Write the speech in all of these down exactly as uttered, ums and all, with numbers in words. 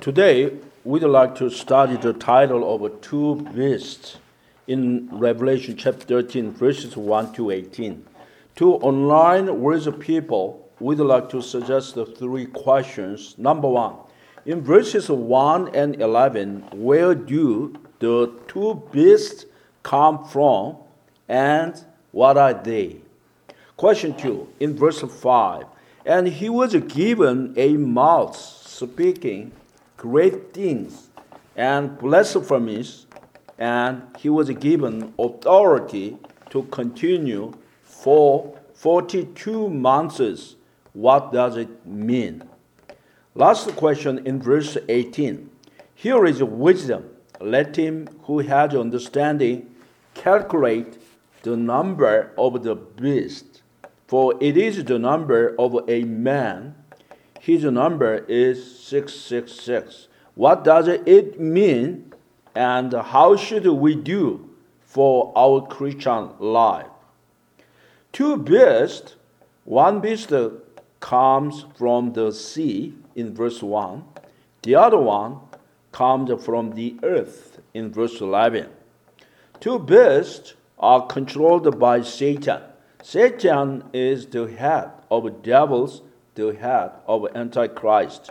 Today, we'd like to study the title of two beasts in Revelation chapter thirteen, verses one to eighteen. To online worship people, we'd like to suggest the three questions. Number one, in verses one and eleven, where do the two beasts come from and what are they? Question two, in verse five, and he was given a mouth speaking great things and blasphemies, and he was given authority to continue for forty-two months. What does it mean? Last question in verse eighteen. Here is wisdom. Let him who has understanding calculate the number of the beast, for it is the number of a man. His number is six six six. What does it mean, and how should we do for our Christian life? Two beasts. One beast comes from the sea in verse one. The other one comes from the earth in verse eleven. Two beasts are controlled by Satan. Satan is the head of devils, the head of Antichrist.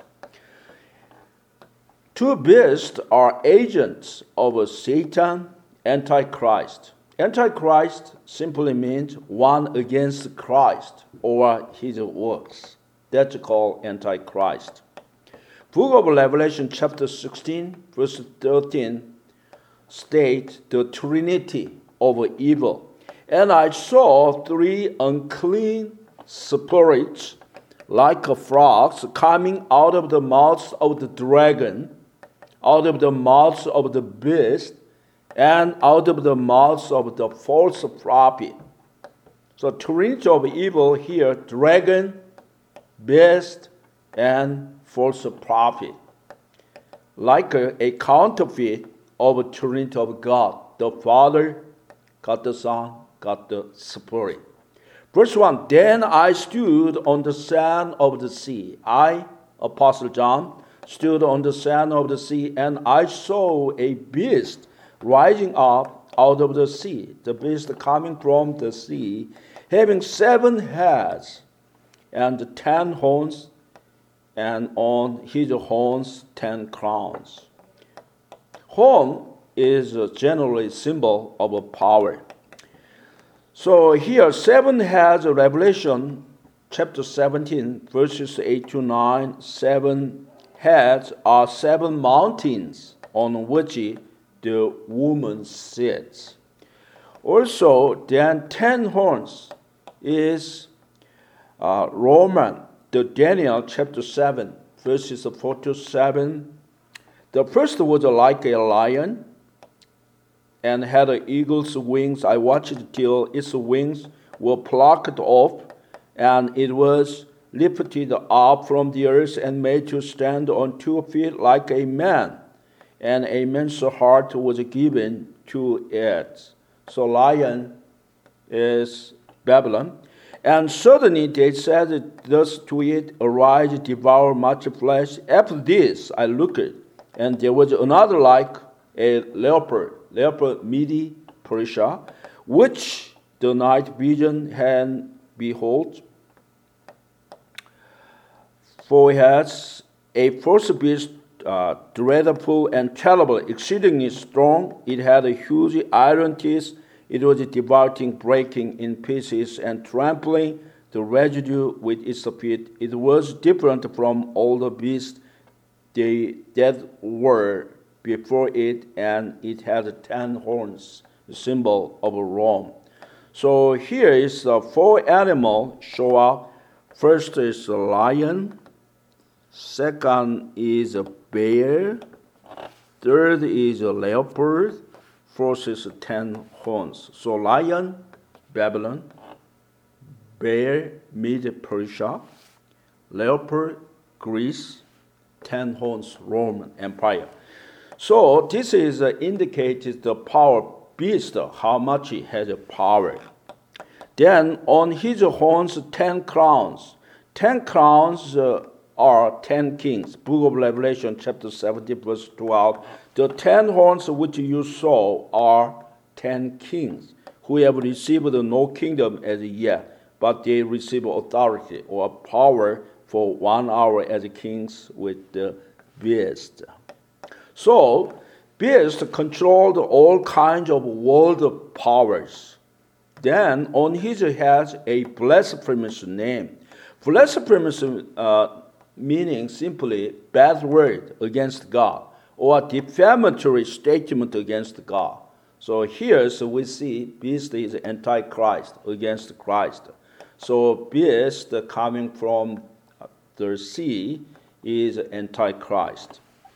Two beasts are agents of Satan, Antichrist. Antichrist simply means one against Christ or his works. That's called Antichrist. Book of Revelation chapter sixteen, verse thirteen states the Trinity of evil. And I saw three unclean spirits like frogs coming out of the mouth of the dragon, out of the mouth of the beast, and out of the mouth of the false prophet. So Trinity of evil here, dragon, beast, and false prophet. Like a, a counterfeit of a Trinity of God, the Father, God the Son, God the Spirit. Verse one, then I stood on the sand of the sea. I, Apostle John, stood on the sand of the sea, and I saw a beast rising up out of the sea, the beast coming from the sea, having seven heads and ten horns, and on his horns ten crowns. Horn is generally a symbol of power. So here, seven heads of Revelation, chapter seventeen, verses eight to nine, seven heads are seven mountains on which the woman sits. Also, then ten horns is uh, Roman, the Daniel chapter seven, verses four to seven. The first was like a lion, and had an eagle's wings. I watched till its wings were plucked off, and it was lifted up from the earth and made to stand on two feet like a man. And a man's heart was given to it. So lion is Babylon. And suddenly they said thus to it, arise, devour much flesh. After this I looked, and there was another like a leopard, leopard Medi Persia, which the night vision had behold. For it has a first beast, uh, dreadful and terrible, exceedingly strong. It had a huge iron teeth. It was devouring, breaking in pieces, and trampling the residue with its feet. It was different from all the beasts they, that were before it, and it had ten horns, the symbol of Rome. So here is the four animals show up. First is a lion. Second is a bear. Third is a leopard. Fourth is ten horns. So lion, Babylon. Bear, Medi Persia. Leopard, Greece. Ten horns, Roman Empire. So this is uh, indicates the power beast, how much he has a power. Then on his horns, ten crowns. Ten crowns uh, are ten kings. Book of Revelation, chapter seventeen, verse twelve. The ten horns which you saw are ten kings, who have received no kingdom as yet, but they receive authority or power for one hour as kings with the beast. So, beast controlled all kinds of world powers. Then on his head a blasphemous name. Blasphemous uh, meaning simply bad word against God or defamatory statement against God. So here so we see beast is antichrist against Christ. So beast coming from the sea is antichrist.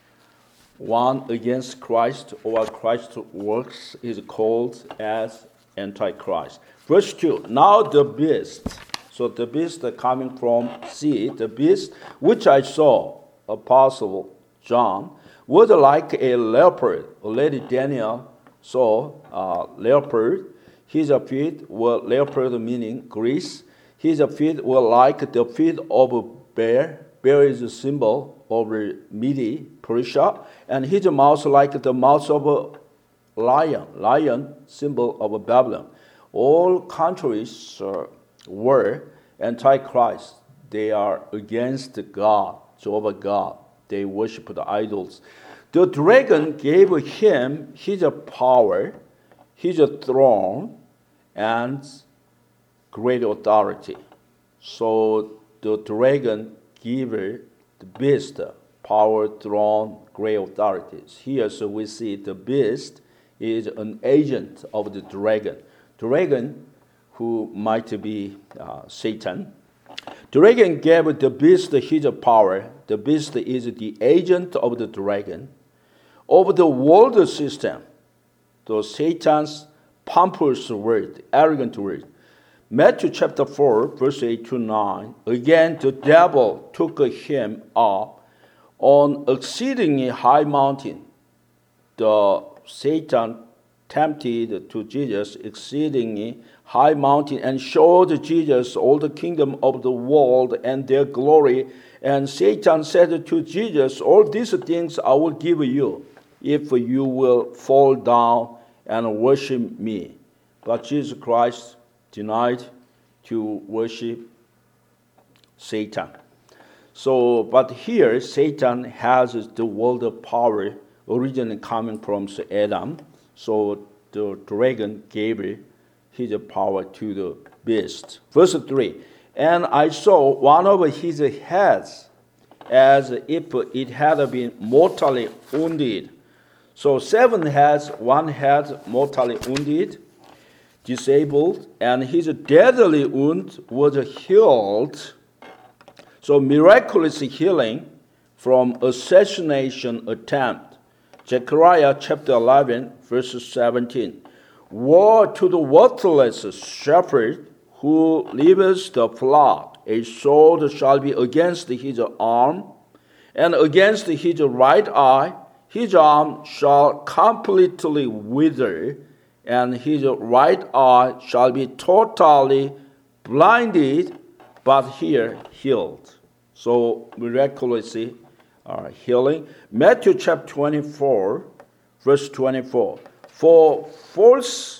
One against Christ or Christ's works is called as antichrist. Verse two, now the beast. So the beast coming from sea, the beast which I saw, Apostle John, was like a leopard. Already Daniel saw a leopard. His feet were leopard meaning Greece. His feet were like the feet of a bear. Bear is a symbol of Mede, Persia. And his mouth like the mouth of a lion. Lion, symbol of Babylon. All countries uh, were antichrist. They are against God, Jehovah God. They worship the idols. The dragon gave him his power, his throne, and great authority. So the dragon gave the beast power, throne, great authorities. Here, so we see the beast is an agent of the dragon. Dragon, who might be uh, Satan. Dragon gave the beast his power. The beast is the agent of the dragon. Over the world system, the Satan's pompous word, arrogant word. Matthew chapter four, verse eight to nine. Again, the devil took him up on exceedingly high mountain. The Satan tempted to Jesus exceedingly high mountain and showed Jesus all the kingdom of the world and their glory. And Satan said to Jesus, all these things I will give you if you will fall down and worship me. But Jesus Christ denied to worship Satan. So, but here Satan has the world of power originally coming from Adam. So the dragon gave his power to the beast. Verse three, and I saw one of his heads as if it had been mortally wounded. So seven heads, one head mortally wounded, disabled, and his deadly wound was healed. So miraculous healing from assassination attempt. Zechariah chapter eleven, verse seventeen. Woe to the worthless shepherd who leaves the flock. A sword shall be against his arm, and against his right eye. His arm shall completely wither, and his right eye shall be totally blinded, but here healed. So miraculously uh, healing. Matthew chapter twenty-four, verse twenty-four. For false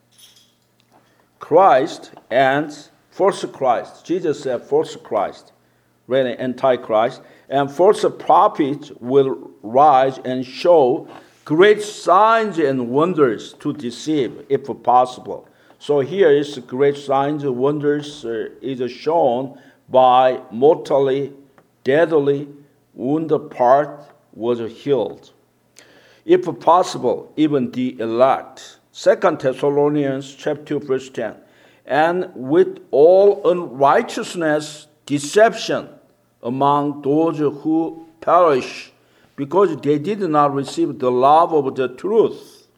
Christ and false Christ, Jesus said false Christ, really antichrist, and false prophets will rise and show great signs and wonders to deceive, if possible. So here is great signs and wonders uh, is shown by mortally, deadly wounded part was healed. If possible, even the elect. Second Thessalonians chapter two, verse ten. And with all unrighteousness, deception among those who perish, because they did not receive the love of the truth,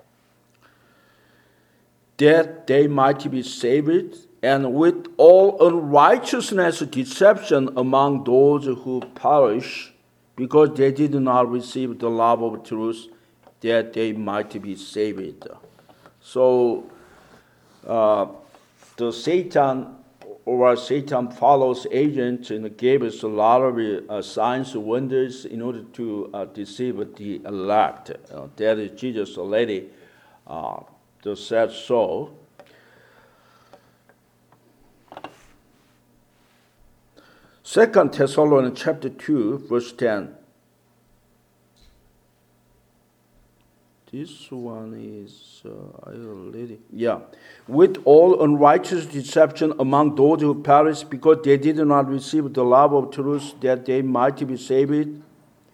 that they might be saved, and with all unrighteousness, deception among those who perish, because they did not receive the love of truth, that they might be saved. So, uh, the Satan or Satan follows agents and gave us a lot of uh, signs and wonders in order to uh, deceive the elect. Uh, that is Jesus already uh, just said so. Second Thessalonians chapter two, verse ten. This one is, uh, I already, yeah. With all unrighteous deception among those who perish, because they did not receive the love of truth, that they might be saved.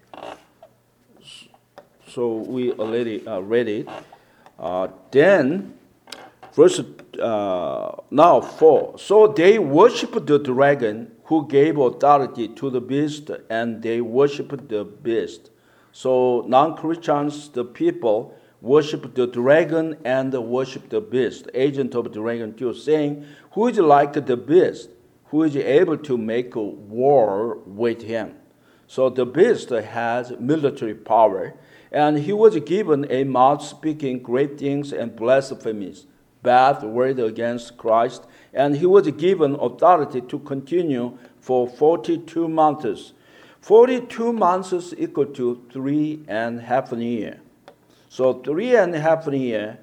So we already uh, read it. Uh, then, verse, uh, now four. So they worshiped the dragon who gave authority to the beast, and they worshiped the beast. So non-Christians, the people, worship the dragon and worship the beast, agent of the dragon too, saying, who is like the beast, who is able to make a war with him? So the beast has military power, and he was given a mouth speaking great things and blasphemies, bad word against Christ, and he was given authority to continue for forty-two months. forty-two months is equal to three and a half a year. So three and a half a year,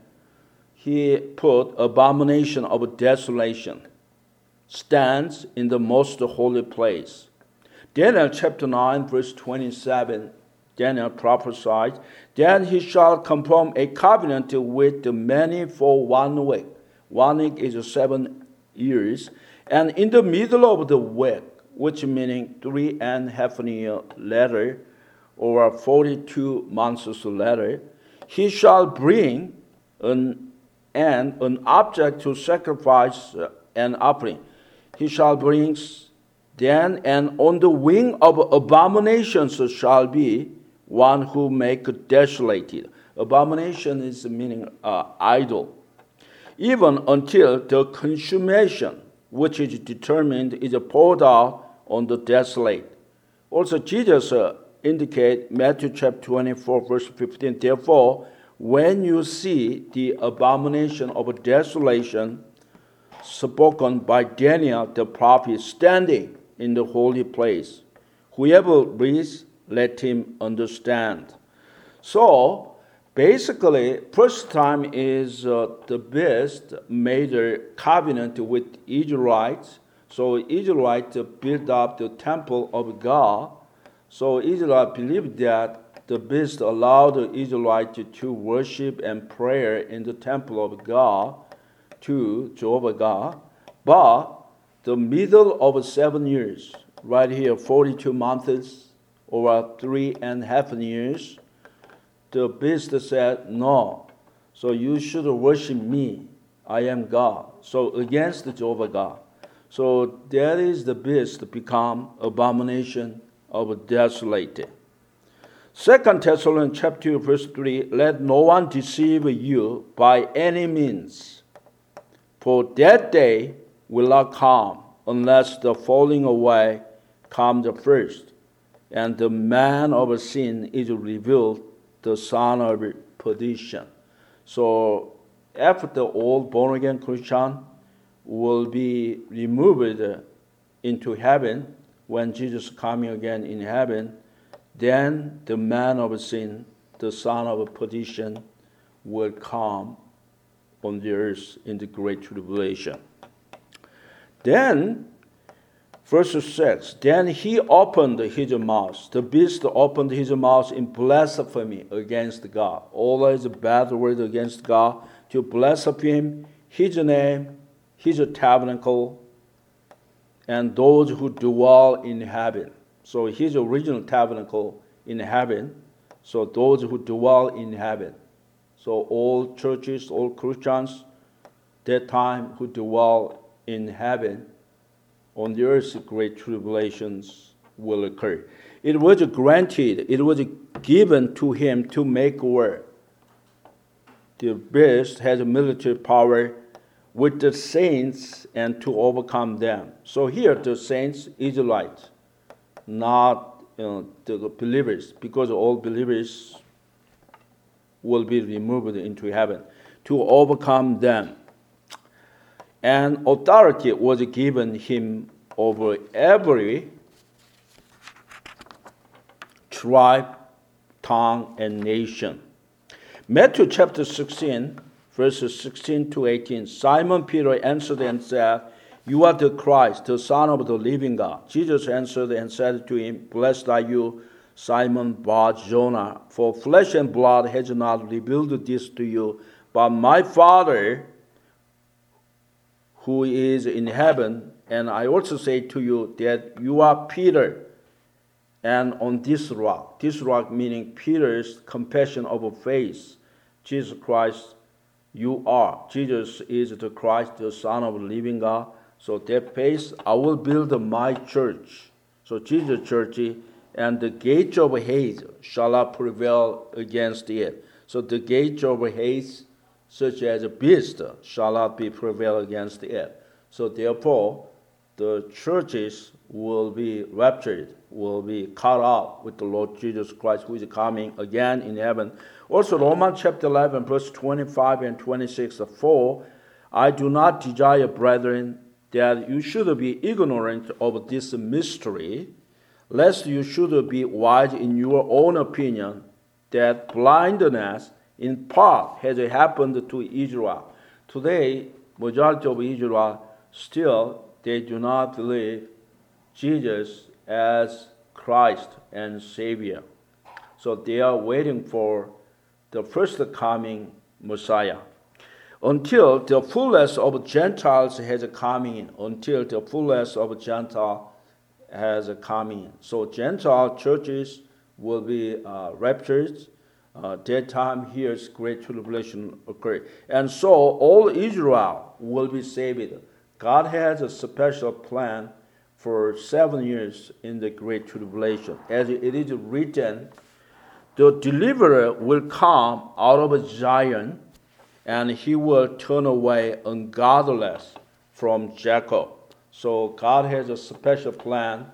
he put abomination of desolation, stands in the most holy place. Daniel chapter nine, verse twenty-seven, Daniel prophesied, that he shall confirm a covenant with the many for one week. One week is seven years. And in the middle of the week, which meaning three and a half a year later, or forty-two months later, he shall bring an, an, an object to sacrifice an offering. He shall bring then, and on the wing of abominations shall be one who make desolated. Abomination is meaning uh, idol. Even until the consummation, which is determined, is poured out on the desolate. Also, Jesus uh, indicate Matthew chapter twenty-four, verse fifteen. Therefore, when you see the abomination of desolation spoken by Daniel the prophet standing in the holy place, whoever reads, let him understand. So, basically, first time is uh, the beast made a covenant with Israelites. So Israelites built up the temple of God. So Israel believed that the beast allowed the Israelites to worship and pray in the temple of God to Jehovah God. But the middle of seven years, right here, forty-two months, or three and a half years, the beast said, no, so you should worship me. I am God. So against Jehovah God. So that is the beast become abomination of desolate. Second Thessalonians chapter two, verse three, let no one deceive you by any means, for that day will not come unless the falling away come the first, and the man of sin is revealed, the son of perdition. So after all born-again Christian will be removed into heaven when Jesus coming again in heaven, then the man of sin, the son of perdition, will come on the earth in the great tribulation. Then, verse six, then he opened his mouth. The beast opened his mouth in blasphemy against God. Always a bad word against God, to blaspheme his name, his tabernacle, and those who dwell in heaven. So his original tabernacle in heaven, so those who dwell in heaven. So all churches, all Christians, that time who dwell in heaven, on the earth great tribulations will occur. It was granted, it was given to him to make war. The beast has military power with the saints and to overcome them. So here the saints, Israelites, not you know, the believers, because all believers will be removed into heaven, to overcome them. and authority was given him over every tribe, tongue, and nation. Matthew chapter sixteen, verses sixteen to eighteen. Simon Peter answered and said, "You are the Christ, the Son of the living God." Jesus answered and said to him, "Blessed are you, Simon Bar-Jonah, for flesh and blood has not revealed this to you, but my Father who is in heaven. And I also say to you that you are Peter, and on this rock," this rock meaning Peter's confession of faith, "Jesus Christ, you are." Jesus is the Christ, the Son of the living God. So that faith, I will build my church. So Jesus' church, and the gates of Hades shall not prevail against it. So the gates of Hades, such as a beast, shall not be prevail against it. So therefore, the churches will be raptured, will be caught up with the Lord Jesus Christ, who is coming again in heaven. Also, Romans chapter eleven, verse twenty-five and twenty-six, "For I do not desire, brethren, that you should be ignorant of this mystery, lest you should be wise in your own opinion, that blindness in part has happened to Israel." Today, majority of Israel still, they do not believe Jesus as Christ and Savior. So they are waiting for the first coming Messiah. Until the fullness of Gentiles has come in. Until the fullness of Gentile has come in. So Gentile churches will be uh, raptured. Uh, that time here's great tribulation occurred. And so all Israel will be saved. God has a special plan for seven years in the great tribulation. As it is written, the deliverer will come out of Zion, and he will turn away ungodliness from Jacob. So God has a special plan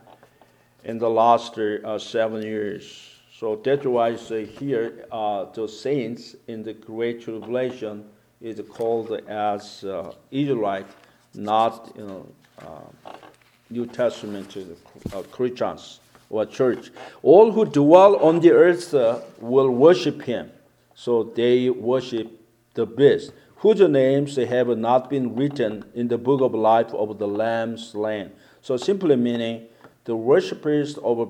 in the last uh, seven years. So that's why uh, here uh, the saints in the great tribulation is called as uh, Israelite, not you know, uh, New Testament uh, Christians or church. All who dwell on the earth uh, will worship him. So they worship the beast, whose names have not been written in the book of life of the Lamb slain. So simply meaning the worshippers of a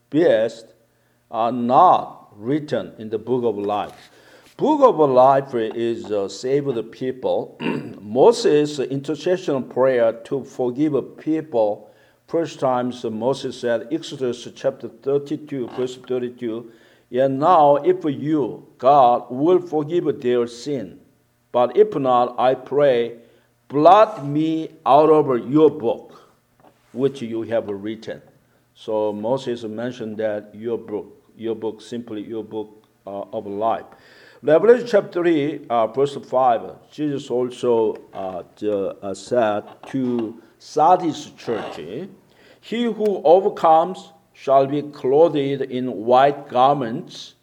beast are not written in the book of life. Book of life is uh, save the people. Moses' intercession prayer to forgive people. First time so Moses said, Exodus chapter thirty-two, verse thirty-two, "And now if you, God, will forgive their sin, but if not, I pray, blot me out of your book, which you have written." So Moses mentioned that your book, your book, simply your book uh, of life. Revelation chapter three, uh, verse five, Jesus also uh, the, uh, said to Sardis church, "He who overcomes shall be clothed in white garments,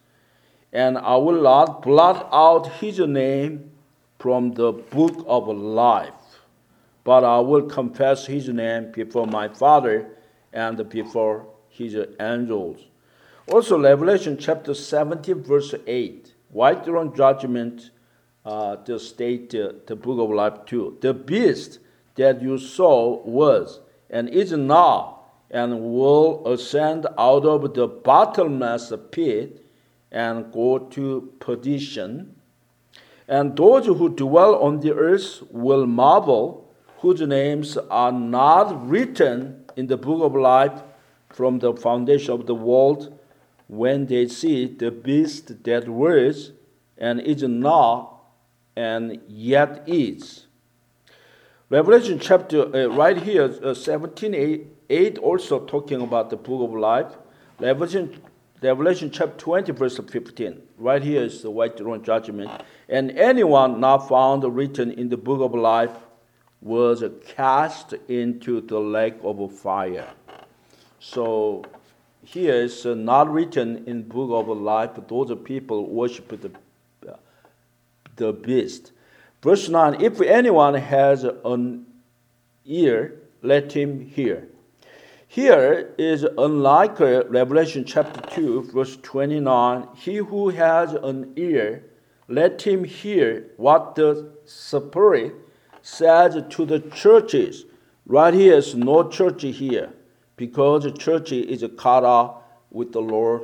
and I will not blot out his name from the book of life, but I will confess his name before my Father and before his angels." Also, Revelation chapter seventeen, verse eight, white throne judgment, uh, the state, uh, the book of life too. "The beast that you saw was and is now and will ascend out of the bottomless pit and go to perdition. And those who dwell on the earth will marvel, whose names are not written in the book of life from the foundation of the world, when they see the beast that was and is not and yet is." Revelation chapter, uh, right here, uh, seventeen, eight, eight also talking about the book of life. Revelation, Revelation chapter twenty, verse fifteen. Right here is the white throne judgment. "And anyone not found written in the book of life was cast into the lake of fire." So here is uh, not written in book of life, but those people worship the, uh, the beast. Verse nine, "If anyone has an ear, let him hear. Here is unlike Revelation chapter two, verse twenty-nine. He who has an ear, let him hear what the Spirit says to the churches. Right here is no church here, because the church is caught up with the Lord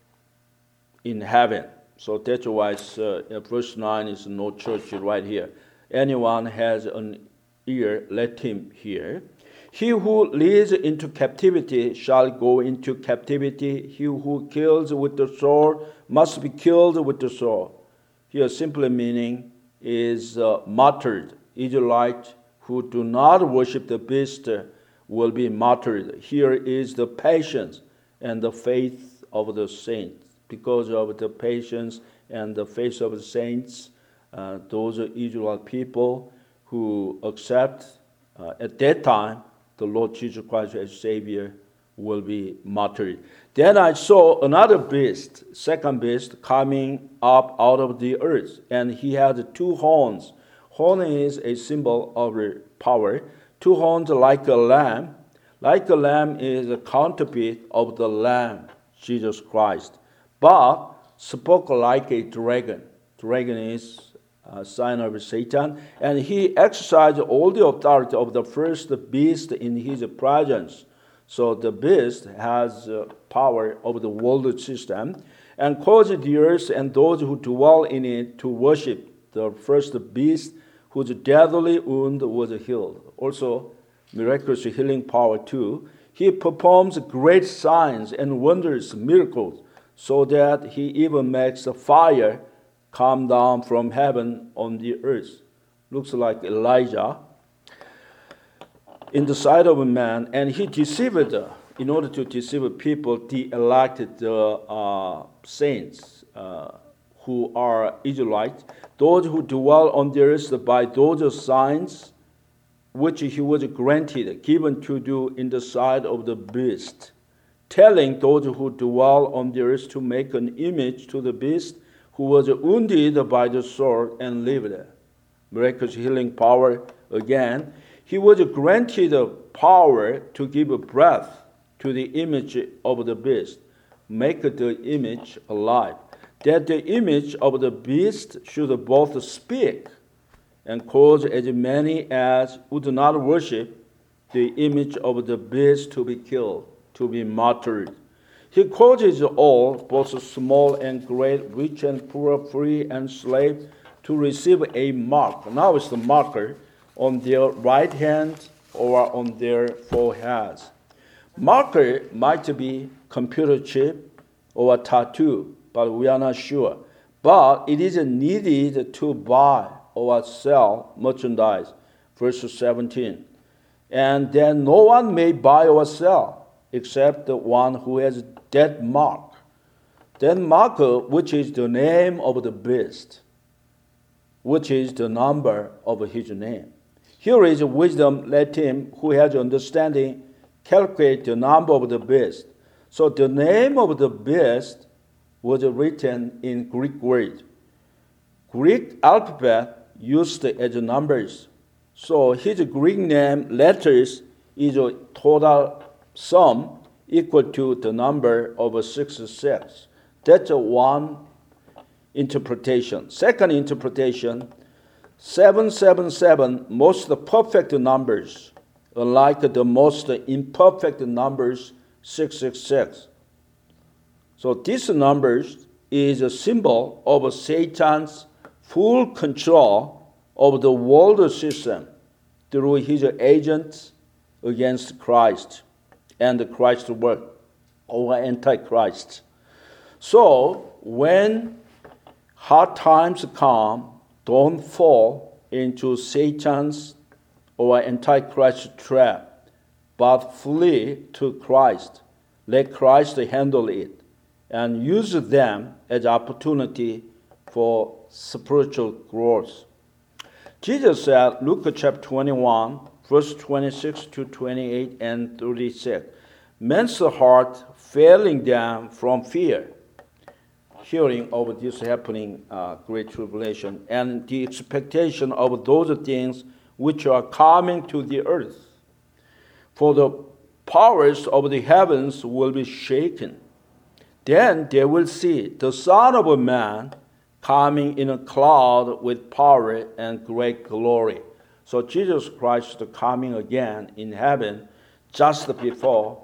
in heaven. So that's why it's, uh, verse nine is no church right here. Anyone has an ear, let him hear. He who leads into captivity shall go into captivity. He who kills with the sword must be killed with the sword. Here simply meaning is uh, martyred. Israelites who do not worship the beast will be martyred. Here is the patience and the faith of the saints. Because of the patience and the faith of the saints, uh, those Israelite people who accept uh, at that time the Lord Jesus Christ as Savior will be martyred. Then I saw another beast, second beast, coming up out of the earth, and he had two horns. Horn is a symbol of power. Two horns like a lamb. Like a lamb is a counterfeit of the Lamb, Jesus Christ. But spoke like a dragon. Dragon is a sign of Satan. And he exercised all the authority of the first beast in his presence. So the beast has uh, power over the world system and caused the earth and those who dwell in it to worship the first beast whose deadly wound was healed. Also, miraculous healing power too. He performs great signs and wonders, miracles, so that he even makes the fire come down from heaven on the earth. Looks like Elijah in the sight of a man, and he deceived, in order to deceive people, the elected uh, saints uh, who are Israelites, those who dwell on the earth by those signs which he was granted, given to do in the sight of the beast, telling those who dwell on the earth to make an image to the beast who was wounded by the sword and lived. Miraculous healing power again. He was granted power to give breath to the image of the beast, make the image alive, that the image of the beast should both speak and cause as many as would not worship the image of the beast to be killed, to be martyred. He causes all, both small and great, rich and poor, free and slave, to receive a mark. Now it's the marker on their right hand or on their foreheads. Marker might be computer chip or a tattoo, but we are not sure. But it is needed to buy or sell merchandise. Verse seventeen. And then no one may buy or sell except the one who has that mark. That mark, which is the name of the beast, which is the number of his name. Here is wisdom, let him who has understanding calculate the number of the beast. So the name of the beast was written in Greek word. Greek alphabet used as numbers. So his Greek name letters is a total sum equal to the number of sixty-six. That's one interpretation. Second interpretation, seven seven seven, most perfect numbers, unlike the most imperfect numbers, six six six. So this numbers is a symbol of Satan's full control of the world system through his agents against Christ and the Christ's work, or Antichrist. So when hard times come, don't fall into Satan's or Antichrist trap, but flee to Christ. Let Christ handle it and use them as opportunity for spiritual growth. Jesus said, Luke chapter twenty-one, verse twenty-six to twenty-eight and thirty-six, men's heart failing them from fear, hearing of this happening uh, great tribulation, and the expectation of those things which are coming to the earth. For the powers of the heavens will be shaken. Then they will see the Son of Man coming in a cloud with power and great glory. So Jesus Christ is coming again in heaven just before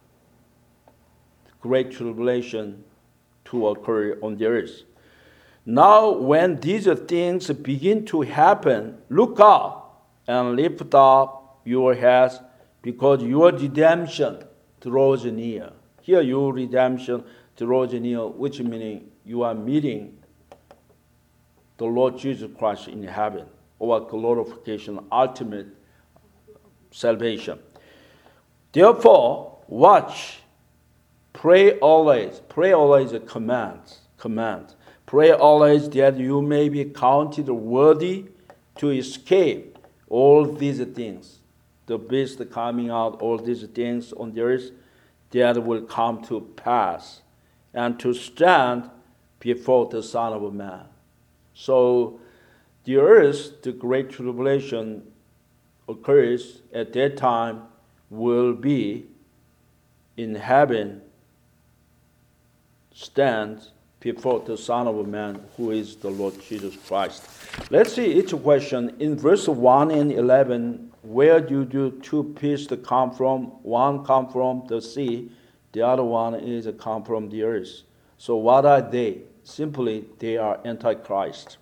great tribulation to occur on the earth. Now when these things begin to happen, look up and lift up your heads, because your redemption draws near. Here your redemption draws near, which meaning you are meeting the Lord Jesus Christ in heaven, or glorification, ultimate salvation. Therefore, watch, pray always. Pray always a command. Command. Pray always that you may be counted worthy to escape all these things. The beast coming out, all these things on the earth that will come to pass, and to stand before the Son of Man. So the earth, the great tribulation occurs at that time, will be in heaven, stand before the Son of Man, who is the Lord Jesus Christ. Let's see each question. In verse one and eleven, where do the two pieces come from? One come from the sea, the other one is come from the earth. So what are they? Simply, they are Antichrist.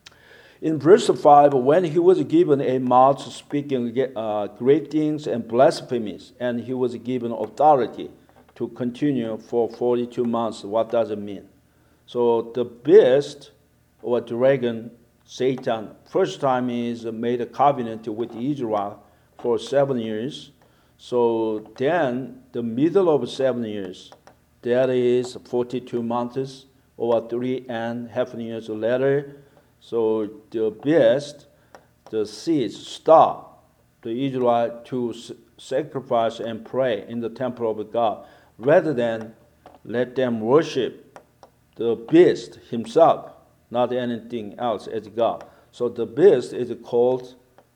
In verse five, when he was given a mouth speaking uh, great things and blasphemies, and he was given authority to continue for forty-two months, what does it mean? So the beast or dragon, Satan, first time is made a covenant with Israel for seven years. So then the middle of seven years, that is forty-two months, or three and a half years later, so the beast, the seeds, stop the Israel to sacrifice and pray in the temple of God, rather than let them worship the beast himself, not anything else as God. So the beast is called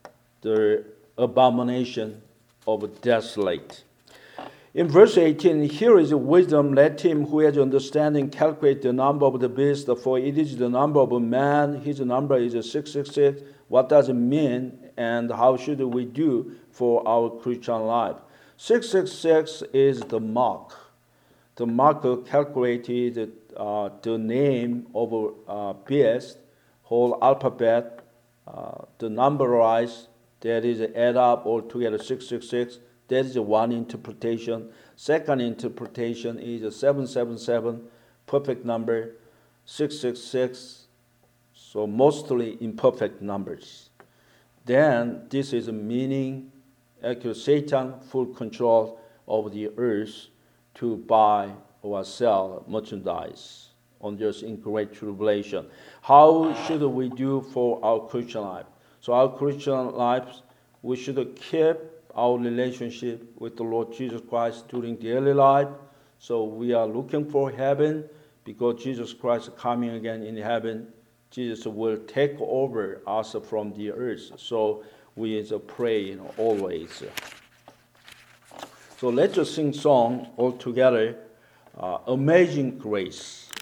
the abomination of desolate. In verse eighteen, here is wisdom. Let him who has understanding calculate the number of the beast, for it is the number of a man. His number is six six six. What does it mean, and how should we do for our Christian life? six six six is the mark. The marker calculated uh, the name of a uh, beast, whole alphabet, uh, the numberized, that is add up all together six six six. That is one interpretation. Second interpretation is seven seven seven, perfect number, six six six, so mostly imperfect numbers. Then this is a meaning, actually Satan full control of the earth to buy or sell merchandise on this in great tribulation. How should we do for our Christian life? So our Christian lives, we should keep our relationship with the Lord Jesus Christ during daily life. So we are looking for heaven, because Jesus Christ is coming again in heaven. Jesus will take over us from the earth. So we is pray, you know, always. So let's just sing song all together. Uh, Amazing Grace.